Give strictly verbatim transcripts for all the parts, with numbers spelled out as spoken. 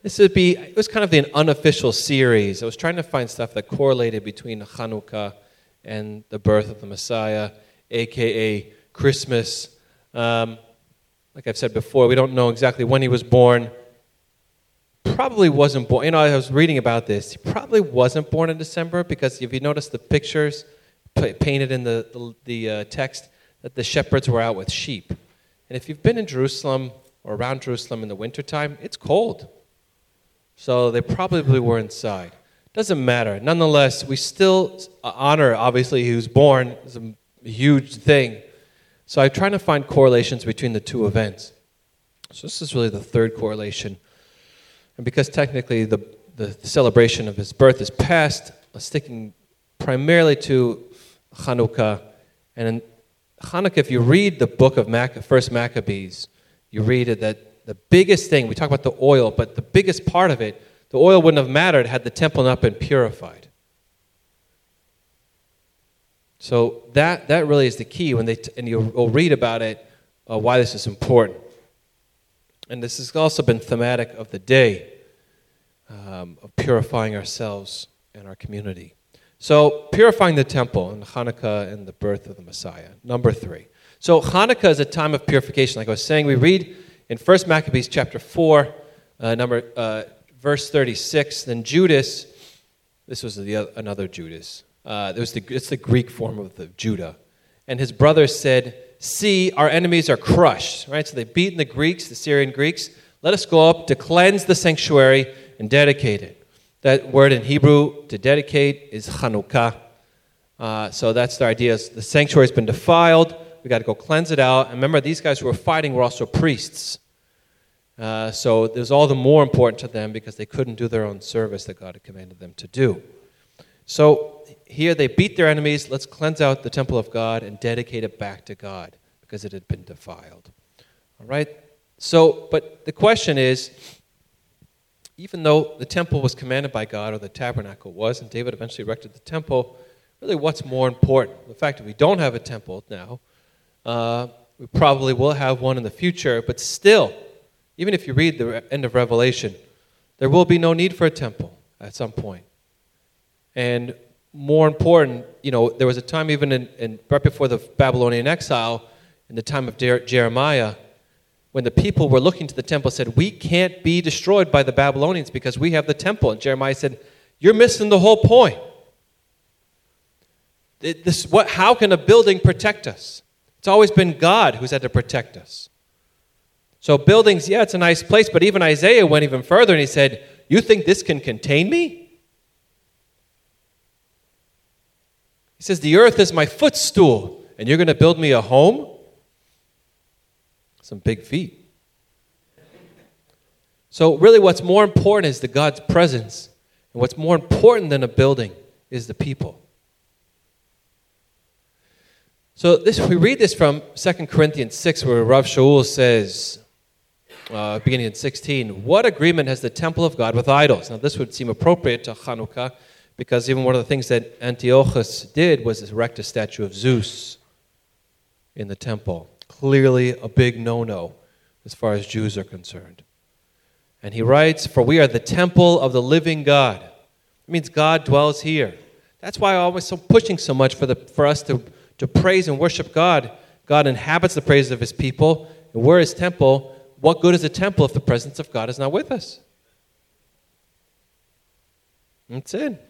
This would be, it was kind of an unofficial series. I was trying to find stuff that correlated between Hanukkah and the birth of the Messiah, a k a. Christmas. Um, like I've said before, we don't know exactly when he was born. Probably wasn't born. You know, I was reading about this. He probably wasn't born in December because if you notice the pictures p- painted in the, the, the uh, text, that the shepherds were out with sheep. And if you've been in Jerusalem or around Jerusalem in the wintertime, it's cold. So they probably were inside. Doesn't matter. Nonetheless, we still honor, obviously, he was born. It's a huge thing. So I'm trying to find correlations between the two events. So this is really the third correlation. And because technically the, the celebration of his birth is past, I'm sticking primarily to Hanukkah. And in Hanukkah, if you read the book of Mac- First Maccabees, you read it that the biggest thing, we talk about the oil, but the biggest part of it, the oil wouldn't have mattered had the temple not been purified. So that that really is the key when they t- and you'll, you'll read about it, uh, why this is important. And this has also been thematic of the day, um, of purifying ourselves and our community. So purifying the temple and Hanukkah and the birth of the Messiah. Number three. So Hanukkah is a time of purification. Like I was saying, we read in First Maccabees chapter four, uh, number uh, verse thirty-six. Then Judas, this was the other, another Judas. Uh, it was the, it's the Greek form of the Judah. And his brothers said, "See, our enemies are crushed." Right? So they've beaten the Greeks, the Syrian Greeks. Let us go up to cleanse the sanctuary and dedicate it. That word in Hebrew, to dedicate, is Chanukah. Uh, so that's the idea. The sanctuary has been defiled. We got to go cleanse it out. And remember, these guys who were fighting were also priests. Uh, so it was all the more important to them because they couldn't do their own service that God had commanded them to do. So here they beat their enemies. Let's cleanse out the temple of God and dedicate it back to God because it had been defiled. All right? So, but the question is, even though the temple was commanded by God, or the tabernacle was, and David eventually erected the temple, really what's more important? The fact that we don't have a temple now, uh, we probably will have one in the future, but still, even if you read the end of Revelation, there will be no need for a temple at some point. And more important, you know, there was a time even in, in right before the Babylonian exile, in the time of Jer- Jeremiah, when the people were looking to the temple and said, "We can't be destroyed by the Babylonians because we have the temple." And Jeremiah said, "You're missing the whole point. It, this, what, how can a building protect us? It's always been God who's had to protect us." So buildings, yeah, it's a nice place, but even Isaiah went even further and he said, "You think this can contain me?" He says, "The earth is my footstool, and you're going to build me a home?" Some big feet. So really what's more important is the God's presence. And what's more important than a building is the people. So this we read this from Second Corinthians six, where Rav Shaul says, uh, beginning in sixteen, "What agreement has the temple of God with idols?" Now this would seem appropriate to Hanukkah, because even one of the things that Antiochus did was erect a statue of Zeus in the temple. Clearly a big no-no as far as Jews are concerned. And he writes, "For we are the temple of the living God." It means God dwells here. That's why I'm always so pushing so much for the for us to, to praise and worship God. God inhabits the praises of his people, and we're his temple. What good is a temple if the presence of God is not with us? That's it.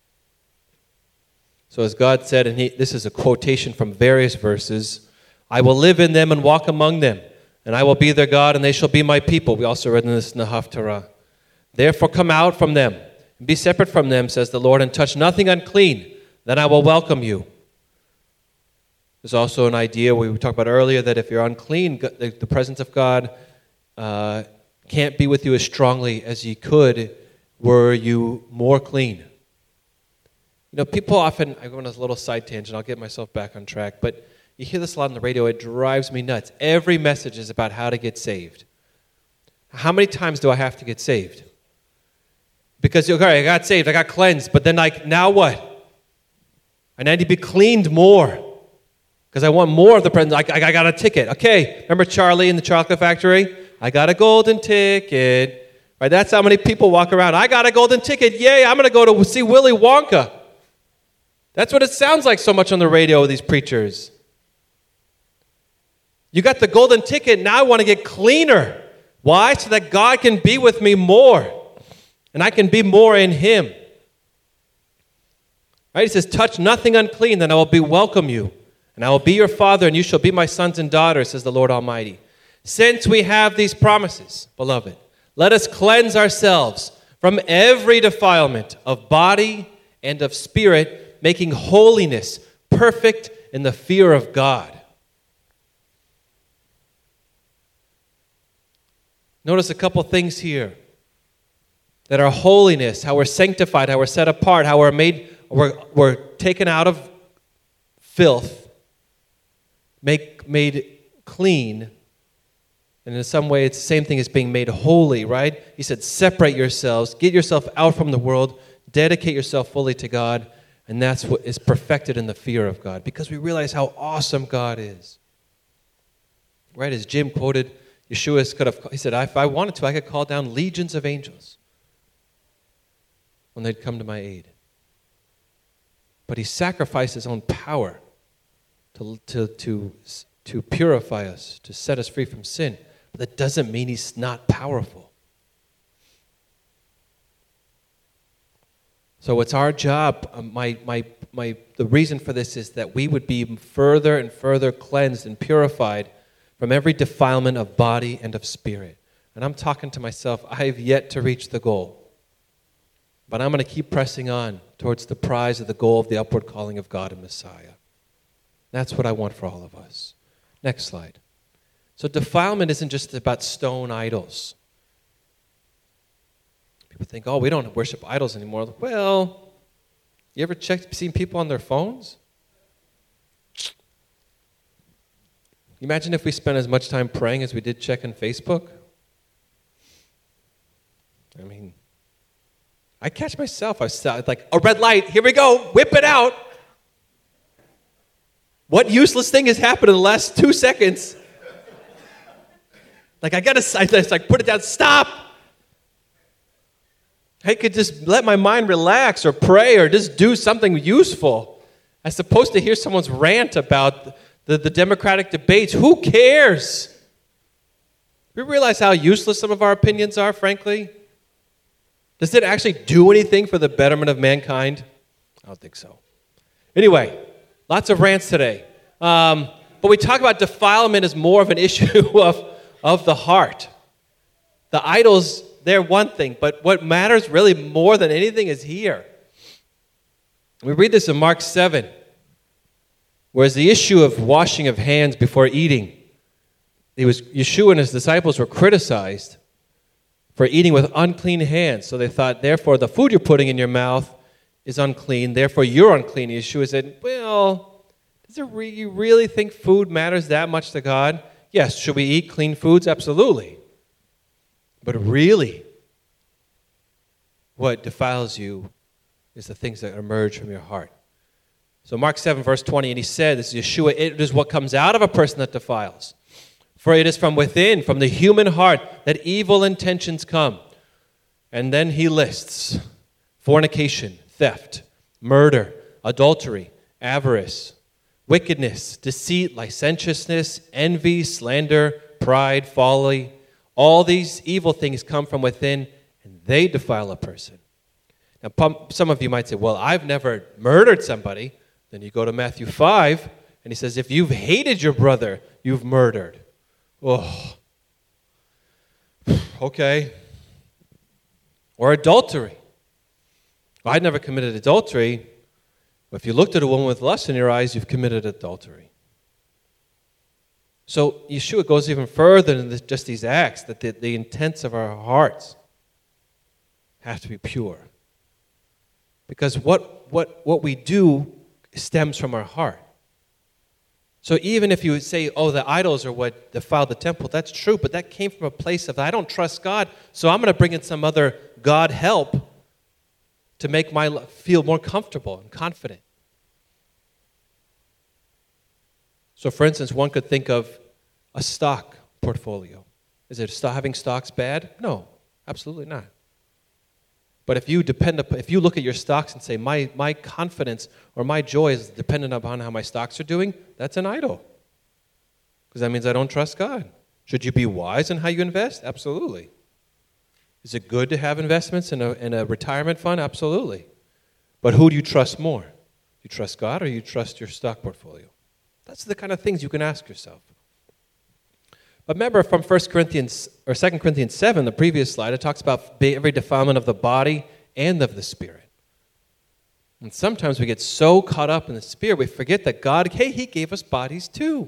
So as God said, and he, this is a quotation from various verses, "I will live in them and walk among them, and I will be their God, and they shall be my people." We also read in this in the Haftarah. "Therefore come out from them, and be separate from them, says the Lord, and touch nothing unclean. Then I will welcome you." There's also an idea we talked about earlier that if you're unclean, the, the presence of God uh, can't be with you as strongly as he could were you more clean. You know, people often, I go on a little side tangent, I'll get myself back on track, but you hear this a lot on the radio, it drives me nuts. Every message is about how to get saved. How many times do I have to get saved? Because, okay, I got saved, I got cleansed, but then like, now what? I need to be cleaned more because I want more of the presence. I, I, I got a ticket. Okay, remember Charlie in the chocolate factory? I got a golden ticket. Right? That's how many people walk around. I got a golden ticket. Yay, I'm going to go to see Willy Wonka. That's what it sounds like so much on the radio with these preachers. You got the golden ticket. Now I want to get cleaner. Why? So that God can be with me more. And I can be more in Him. Right? He says, touch nothing unclean, then I will be welcome you. And I will be your father, and you shall be my sons and daughters, says the Lord Almighty. Since we have these promises, beloved, let us cleanse ourselves from every defilement of body and of spirit, making holiness perfect in the fear of God. Notice a couple things here. That our holiness, how we're sanctified, how we're set apart, how we're made, we're, we're taken out of filth, make, made clean. And in some way, it's the same thing as being made holy, right? He said, separate yourselves, get yourself out from the world, dedicate yourself fully to God, and that's what is perfected in the fear of God, because we realize how awesome God is. Right? As Jim quoted, Yeshua could have, he said, if I wanted to, I could call down legions of angels when they'd come to my aid. But he sacrificed his own power to, to, to, to purify us, to set us free from sin. But that doesn't mean he's not powerful. So it's our job, um, my, my, my, the reason for this is that we would be further and further cleansed and purified from every defilement of body and of spirit. And I'm talking to myself, I have yet to reach the goal. But I'm going to keep pressing on towards the prize of the goal of the upward calling of God and Messiah. That's what I want for all of us. Next slide. So defilement isn't just about stone idols. People think, oh, we don't worship idols anymore. Well, you ever checked, seen people on their phones? Imagine if we spent as much time praying as we did checking Facebook. I mean, I catch myself. I was like, a red light, here we go, whip it out. What useless thing has happened in the last two seconds? Like, I gotta, I just like put it down, stop. I could just let my mind relax or pray or just do something useful. As opposed to hear someone's rant about the, the Democratic debates. Who cares? We realize how useless some of our opinions are, frankly. Does it actually do anything for the betterment of mankind? I don't think so. Anyway, lots of rants today. Um, but we talk about defilement as more of an issue of, of the heart. The idols, they're one thing, but what matters really more than anything is here. We read this in Mark seven, whereas the issue of washing of hands before eating, it was Yeshua and his disciples were criticized for eating with unclean hands. So they thought, therefore, the food you're putting in your mouth is unclean, therefore you're unclean. Yeshua said, well, does it re- you really think food matters that much to God? Yes, should we eat clean foods? Absolutely. But really, what defiles you is the things that emerge from your heart. So Mark seven, verse twenty, and he said, this is Yeshua, it is what comes out of a person that defiles. For it is from within, from the human heart, that evil intentions come. And then he lists fornication, theft, murder, adultery, avarice, wickedness, deceit, licentiousness, envy, slander, pride, folly. All these evil things come from within, and they defile a person. Now, some of you might say, well, I've never murdered somebody. Then you go to Matthew five, and he says, if you've hated your brother, you've murdered. Oh, okay. Or adultery. Well, I'd never committed adultery. But if you looked at a woman with lust in your eyes, you've committed adultery. So Yeshua goes even further than this, just these acts, that the, the intents of our hearts have to be pure. Because what, what, what we do stems from our heart. So even if you say, oh, the idols are what defiled the temple, that's true, but that came from a place of, I don't trust God, so I'm going to bring in some other God help to make my life feel more comfortable and confident. So for instance, one could think of a stock portfolio. Is it having stocks bad? No, Absolutely not. But if you depend upon, if you look at your stocks and say, my, my confidence or my joy is dependent upon how my stocks are doing, that's an idol. Because that means I don't trust God. Should you be wise in how you invest? Absolutely. Is it good to have investments in a, in a retirement fund? Absolutely. But who do you trust more? You trust God or you trust your stock portfolio? That's the kind of things you can ask yourself. But remember from First Corinthians or Second Corinthians seven, the previous slide, it talks about every defilement of the body and of the spirit. And sometimes we get so caught up in the spirit, we forget that God, hey, he gave us bodies too.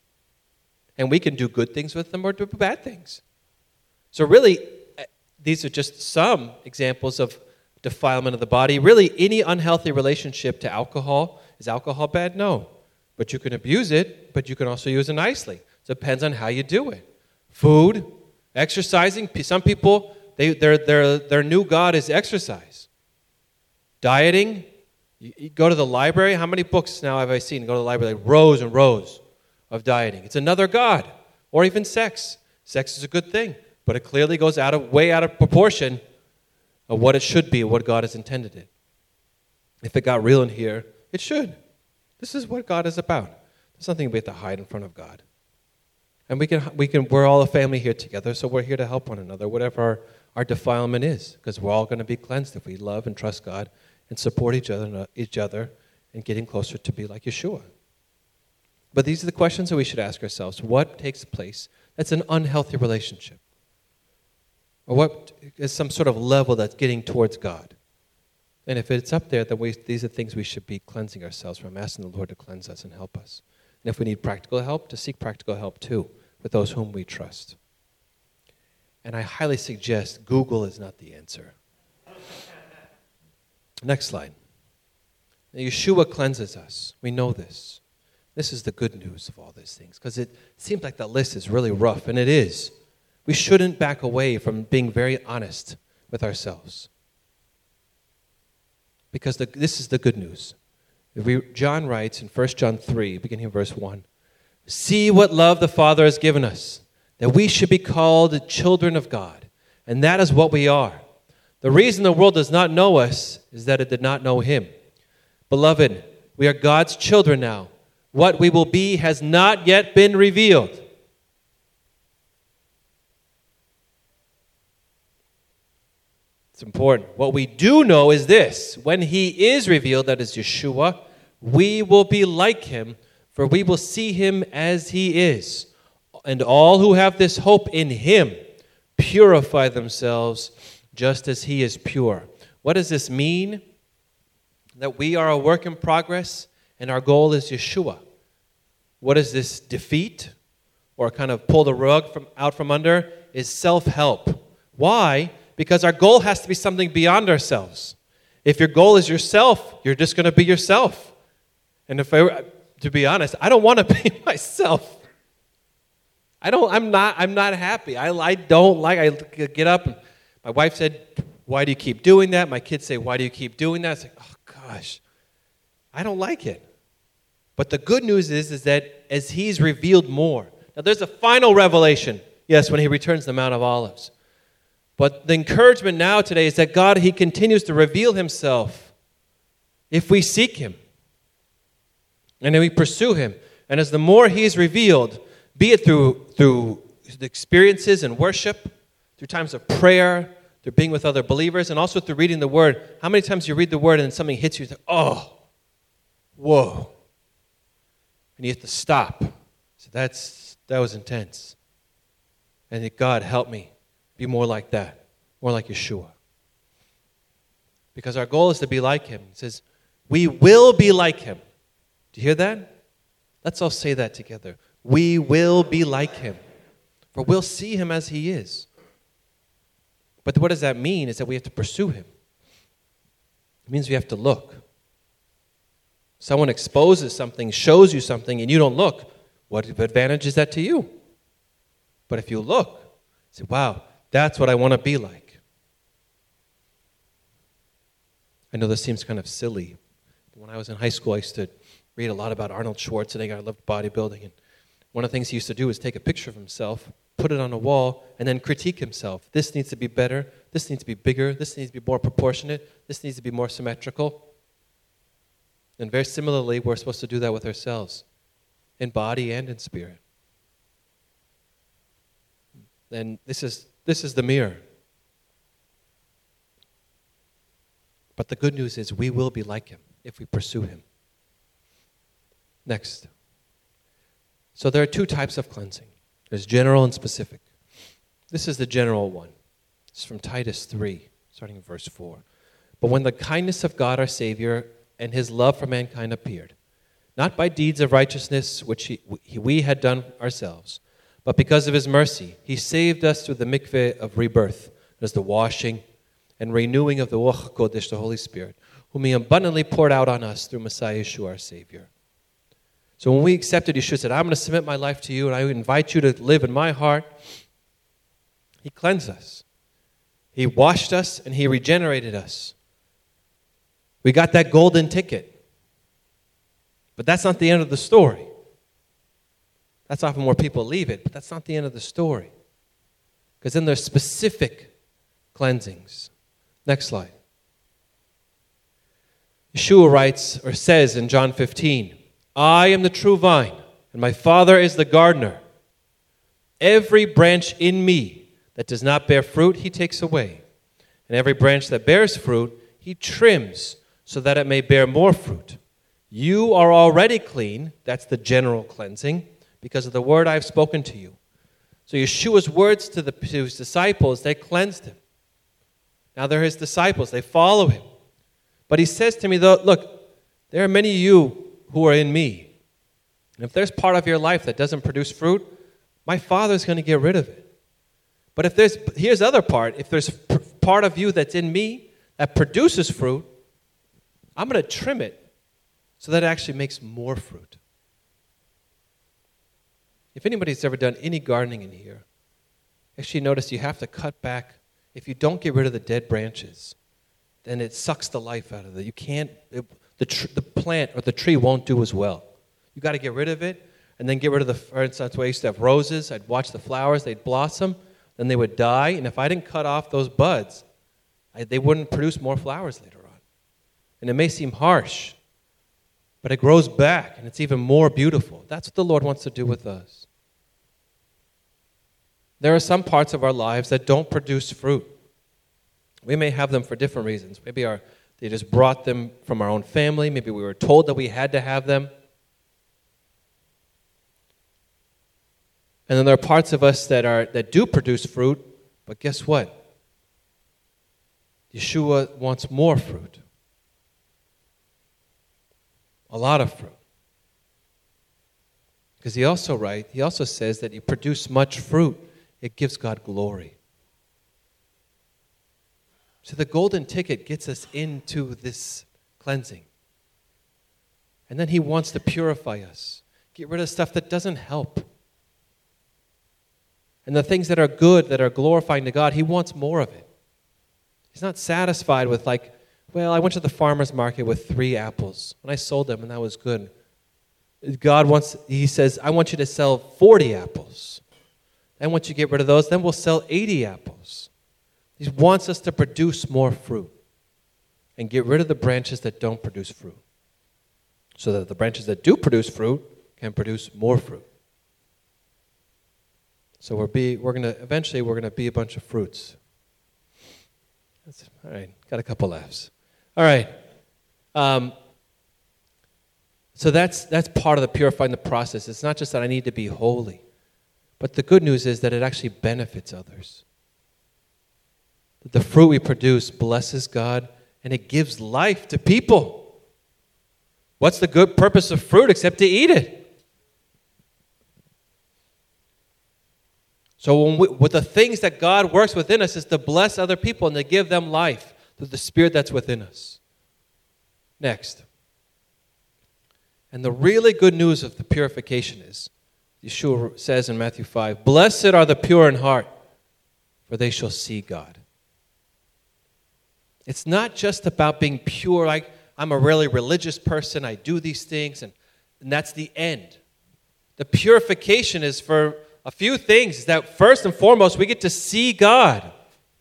And we can do good things with them or do bad things. So really, these are just some examples of defilement of the body. Really, any unhealthy relationship to alcohol, is alcohol bad? No. But you can abuse it, but you can also use it nicely. Depends on how you do it. Food, exercising. Some people, they, their, their, their new god is exercise. Dieting. You, you go to the library. How many books now have I seen go to the library? Like rows and rows of dieting. It's another god. Or even sex. Sex is a good thing, but it clearly goes out of way out of proportion of what it should be, what God has intended it. If it got real in here, it should. This is what God is about. There's nothing we have to hide in front of God. And we can, we can, we're all a family here together, so we're here to help one another, whatever our, our defilement is, because we're all going to be cleansed if we love and trust God and support each other, each other in getting closer to be like Yeshua. But these are the questions that we should ask ourselves. What takes place that's an unhealthy relationship? Or what is some sort of level that's getting towards God? And if it's up there, then we, these are things we should be cleansing ourselves from, asking the Lord to cleanse us and help us. And if we need practical help, to seek practical help too, with those whom we trust. And I highly suggest Google is not the answer. Next slide. Now, Yeshua cleanses us. We know this. This is the good news of all these things, because it seems like the list is really rough, and it is. We shouldn't back away from being very honest with ourselves. Because the, this is the good news. We, John writes in First John three, beginning in verse one, "See what love the Father has given us, that we should be called children of God. And that is what we are. The reason the world does not know us is that it did not know him. Beloved, we are God's children now. What we will be has not yet been revealed." It's important. What we do know is this: when he is revealed, that is Yeshua, we will be like him, for we will see him as he is. And all who have this hope in him purify themselves just as he is pure. What does this mean? That we are a work in progress and our goal is Yeshua. What is this defeat or kind of pull the rug from out from under? Is self-help. Why? Because our goal has to be something beyond ourselves. If your goal is yourself, you're just going to be yourself. And if I, to be honest, I don't want to be myself. I don't. I'm not. I'm not happy. I. I don't like. I get up. And my wife said, "Why do you keep doing that?" My kids say, "Why do you keep doing that?" It's like, oh gosh, I don't like it. But the good news is, is that as he's revealed more. Now, there's a final revelation. Yes, when he returns to the Mount of Olives. But the encouragement now today is that God, he continues to reveal himself if we seek him. And then we pursue him. And as the more he is revealed, be it through, through the experiences and worship, through times of prayer, through being with other believers, and also through reading the Word. How many times you read the Word and then something hits you, you think, oh, whoa. And you have to stop. So that's that was intense. And that God, help me be more like that, more like Yeshua. Because our goal is to be like him. It says, we will be like him. Do you hear that? Let's all say that together. We will be like him. For we'll see him as he is. But what does that mean? Is that we have to pursue him. It means we have to look. Someone exposes something, shows you something, and you don't look. What advantage is that to you? But if you look, say, wow, that's what I want to be like. I know this seems kind of silly. When I was in high school, I used to read a lot about Arnold Schwarzenegger. I loved bodybuilding. And one of the things he used to do was take a picture of himself put it on a wall, and then critique himself. This needs to be better. This needs to be bigger. This needs to be more proportionate. This needs to be more symmetrical. And very similarly, we're supposed to do that with ourselves, in body and in spirit. And this is this is the mirror. But the good news is we will be like him if we pursue him. Next. So there are two types of cleansing. There's general and specific. This is the general one. It's from Titus three, starting in verse four. But when the kindness of God our Savior and his love for mankind appeared, not by deeds of righteousness which he, we had done ourselves, but because of his mercy, he saved us through the mikveh of rebirth, as the washing and renewing of the Ruach HaKodesh, the Holy Spirit, whom he abundantly poured out on us through Messiah Yeshua, our Savior. So when we accepted, Yeshua said, I'm going to submit my life to you, and I invite you to live in my heart. He cleansed us. He washed us, and he regenerated us. We got that golden ticket. But that's not the end of the story. That's often where people leave it, but that's not the end of the story. Because then there's specific cleansings. Next slide. Yeshua writes or says in John fifteen, I am the true vine, and my Father is the gardener. Every branch in me that does not bear fruit, he takes away. And every branch that bears fruit, he trims so that it may bear more fruit. You are already clean, that's the general cleansing, because of the word I have spoken to you. So Yeshua's words to, the, to his disciples, they cleansed him. Now they're his disciples, they follow him. But he says to me, though, look, there are many of you who are in me. And if there's part of your life that doesn't produce fruit, my Father's going to get rid of it. But if there's, here's the other part, if there's part of you that's in me that produces fruit, I'm going to trim it so that it actually makes more fruit. If anybody's ever done any gardening in here, actually notice you have to cut back. If you don't get rid of the dead branches, then it sucks the life out of it. You can't, it, the, tr- the plant or the tree won't do as well. You got to get rid of it and then get rid of the, for instance, I used to have roses. I'd watch the flowers, they'd blossom, then they would die. And if I didn't cut off those buds, I, they wouldn't produce more flowers later on. And it may seem harsh, but it grows back and it's even more beautiful. That's what the Lord wants to do with us. There are some parts of our lives that don't produce fruit. We may have them for different reasons. Maybe our, they just brought them from our own family. Maybe we were told that we had to have them. And then there are parts of us that are that do produce fruit, but guess what? Yeshua wants more fruit. A lot of fruit. Because he also writes, he also says that you produce much fruit, it gives God glory. So the golden ticket gets us into this cleansing. And then he wants to purify us. Get rid of stuff that doesn't help. And the things that are good, that are glorifying to God, he wants more of it. He's not satisfied with like, well, I went to the farmer's market with three apples, and I sold them, and that was good. God wants, he says, I want you to sell forty apples. And once you get rid of those, then we'll sell eighty apples. He wants us to produce more fruit and get rid of the branches that don't produce fruit so that the branches that do produce fruit can produce more fruit. So we're be we're gonna eventually we're gonna be a bunch of fruits. That's, all right, got a couple laughs. All right. Um, so that's that's part of the purifying the process. It's not just that I need to be holy, but the good news is that it actually benefits others. That the fruit we produce blesses God and it gives life to people. What's the good purpose of fruit except to eat it? So when we, with the things that God works within us is to bless other people and to give them life through the Spirit that's within us. Next. And the really good news of the purification is, Yeshua says in Matthew five, blessed are the pure in heart, for they shall see God. It's not just about being pure, like I'm a really religious person, I do these things, and, and that's the end. The purification is for a few things is that first and foremost, we get to see God.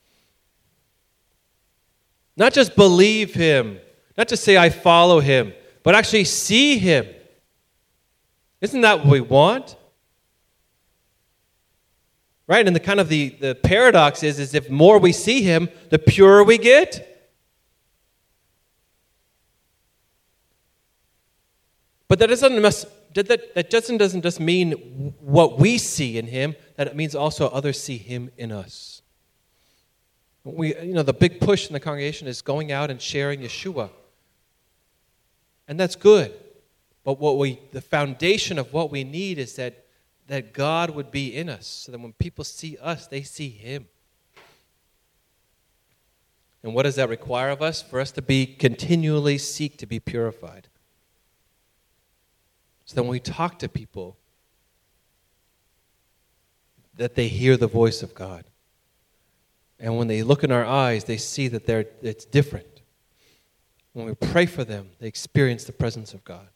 Not just believe him, not just say I follow him, but actually see him. Isn't that what we want? Right? And the kind of the, the paradox is, is if more we see him, the purer we get. But that doesn't must, that, that doesn't, doesn't just mean what we see in him, that it means also others see him in us. We, you know, the big push in the congregation is going out and sharing Yeshua. And that's good. But what we, the foundation of what we need is that, that God would be in us, so that when people see us, they see him. And what does that require of us? For us to be continually seek to be purified. So that when we talk to people, that they hear the voice of God. And when they look in our eyes, they see that they're, it's different. When we pray for them, they experience the presence of God.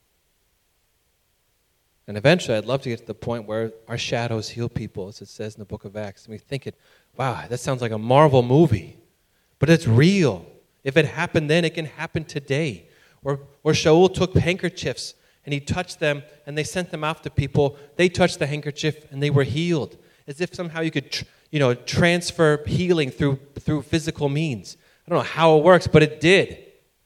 And eventually, I'd love to get to the point where our shadows heal people, as it says in the book of Acts. And we think, it, wow, that sounds like a Marvel movie. But it's real. If it happened then, it can happen today. Or, or Shaul took handkerchiefs, and he touched them, and they sent them out to people. They touched the handkerchief, and they were healed. As if somehow you could, tr- you know, transfer healing through, through physical means. I don't know how it works, but it did.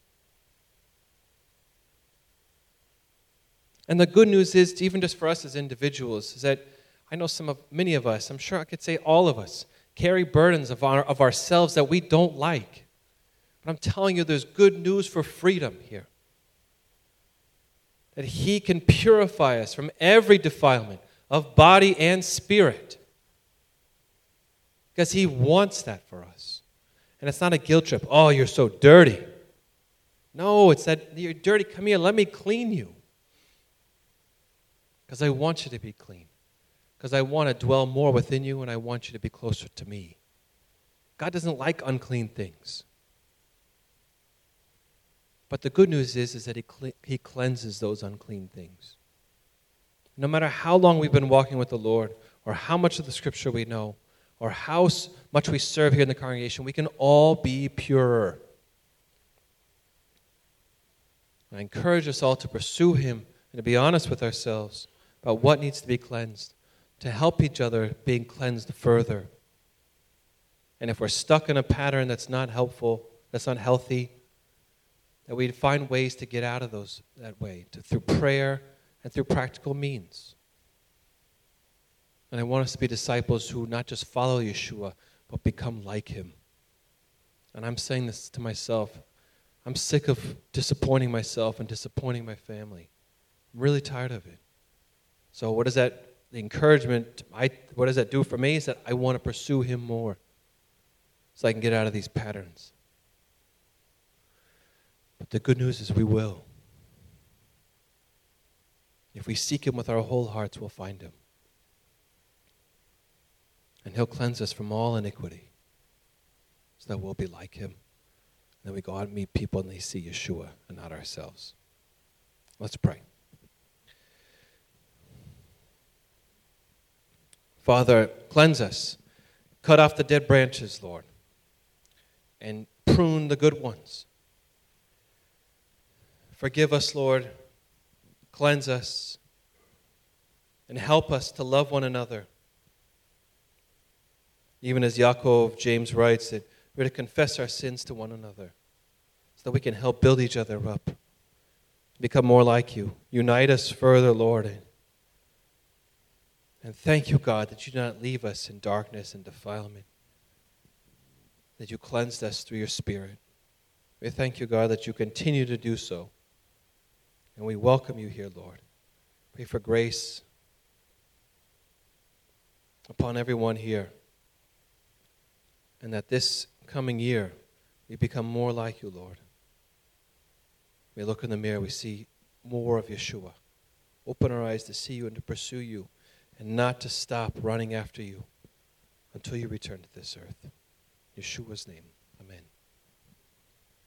And the good news is, even just for us as individuals, is that I know some of, many of us, I'm sure I could say all of us, carry burdens of, our, of ourselves that we don't like. But I'm telling you, there's good news for freedom here. That he can purify us from every defilement of body and spirit. Because he wants that for us. And it's not a guilt trip. Oh, you're so dirty. No, it's that you're dirty. Come here, let me clean you. Because I want you to be clean. Because I want to dwell more within you and I want you to be closer to me. God doesn't like unclean things. But the good news is, is that he, cle- he cleanses those unclean things. No matter how long we've been walking with the Lord, or how much of the Scripture we know, or how much we serve here in the congregation, we can all be purer. I encourage us all to pursue him and to be honest with ourselves about what needs to be cleansed, to help each other being cleansed further. And if we're stuck in a pattern that's not helpful, that's not healthy, that we find ways to get out of those that way, to, through prayer and through practical means. And I want us to be disciples who not just follow Yeshua, but become like him. And I'm saying this to myself. I'm sick of disappointing myself and disappointing my family. I'm really tired of it. So what does that, the encouragement, I, what does that do for me is that I want to pursue him more so I can get out of these patterns. But the good news is we will. If we seek him with our whole hearts, we'll find him. And he'll cleanse us from all iniquity so that we'll be like him. And then we go out and meet people and they see Yeshua and not ourselves. Let's pray. Father, cleanse us. Cut off the dead branches, Lord, and prune the good ones. Forgive us, Lord. Cleanse us. And help us to love one another. Even as Yaakov James writes, that we're to confess our sins to one another so that we can help build each other up, become more like you. Unite us further, Lord. And thank you, God, that you do not leave us in darkness and defilement, that you cleansed us through your Spirit. We thank you, God, that you continue to do so. And we welcome you here, Lord. Pray for grace upon everyone here. And that this coming year, we become more like you, Lord. We look in the mirror, we see more of Yeshua. Open our eyes to see you and to pursue you, and not to stop running after you until you return to this earth. In Yeshua's name, amen.